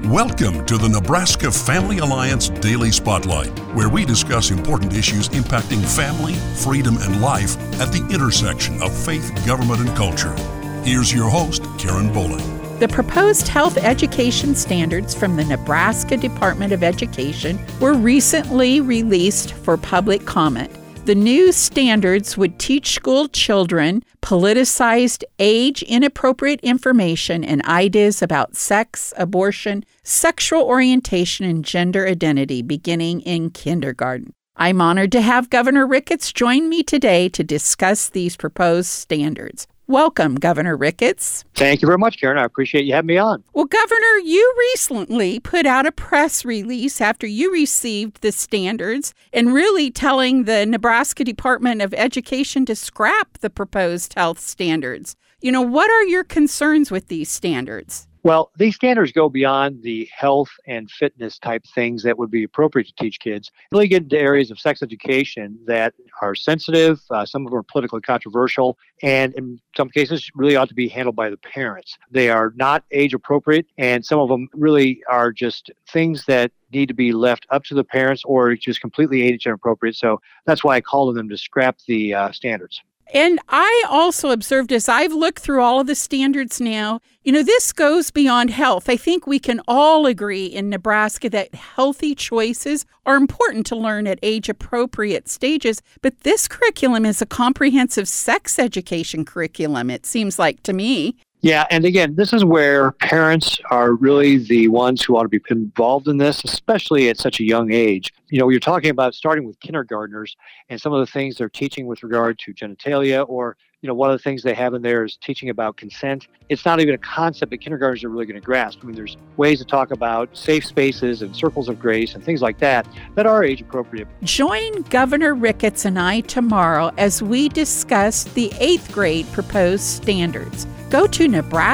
Welcome to the Nebraska Family Alliance Daily Spotlight, where we discuss important issues impacting family, freedom, and life at the intersection of faith, government, and culture. Here's your host, Karen Bowling. The proposed health education standards from the Nebraska Department of Education were recently released for public comment. The new standards would teach school children politicized, age-inappropriate information and ideas about sex, abortion, sexual orientation, and gender identity beginning in kindergarten. I'm honored to have Governor Ricketts join me today to discuss these proposed standards. Welcome, Governor Ricketts. Thank you very much, Karen. I appreciate you having me on. Well, Governor, you recently put out a press release after you received the standards and really telling the Nebraska Department of Education to scrap the proposed health standards. What are your concerns with these standards? Well, these standards go beyond the health and fitness type things that would be appropriate to teach kids. They really get into areas of sex education that are sensitive. Some of them are politically controversial, and in some cases really ought to be handled by the parents. They are not age appropriate, and some of them really are just things that need to be left up to the parents or just completely age inappropriate. So that's why I call on them to scrap the standards. And I also observed, as I've looked through all of the standards now, this goes beyond health. I think we can all agree in Nebraska that healthy choices are important to learn at age-appropriate stages, but this curriculum is a comprehensive sex education curriculum, it seems like to me. Yeah, and again, this is where parents are really the ones who ought to be involved in this, especially at such a young age. You're talking about starting with kindergartners and some of the things they're teaching with regard to genitalia, or, one of the things they have in there is teaching about consent. It's not even a concept that kindergartners are really going to grasp. There's ways to talk about safe spaces and circles of grace and things like that are age appropriate. Join Governor Ricketts and I tomorrow as we discuss the 8th grade proposed standards. Go to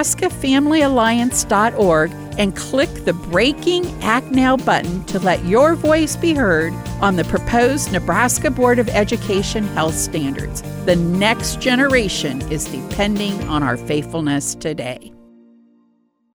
NebraskaFamilyAlliance.org and click the Breaking Act Now button to let your voice be heard on the proposed Nebraska Board of Education health standards. The next generation is depending on our faithfulness today.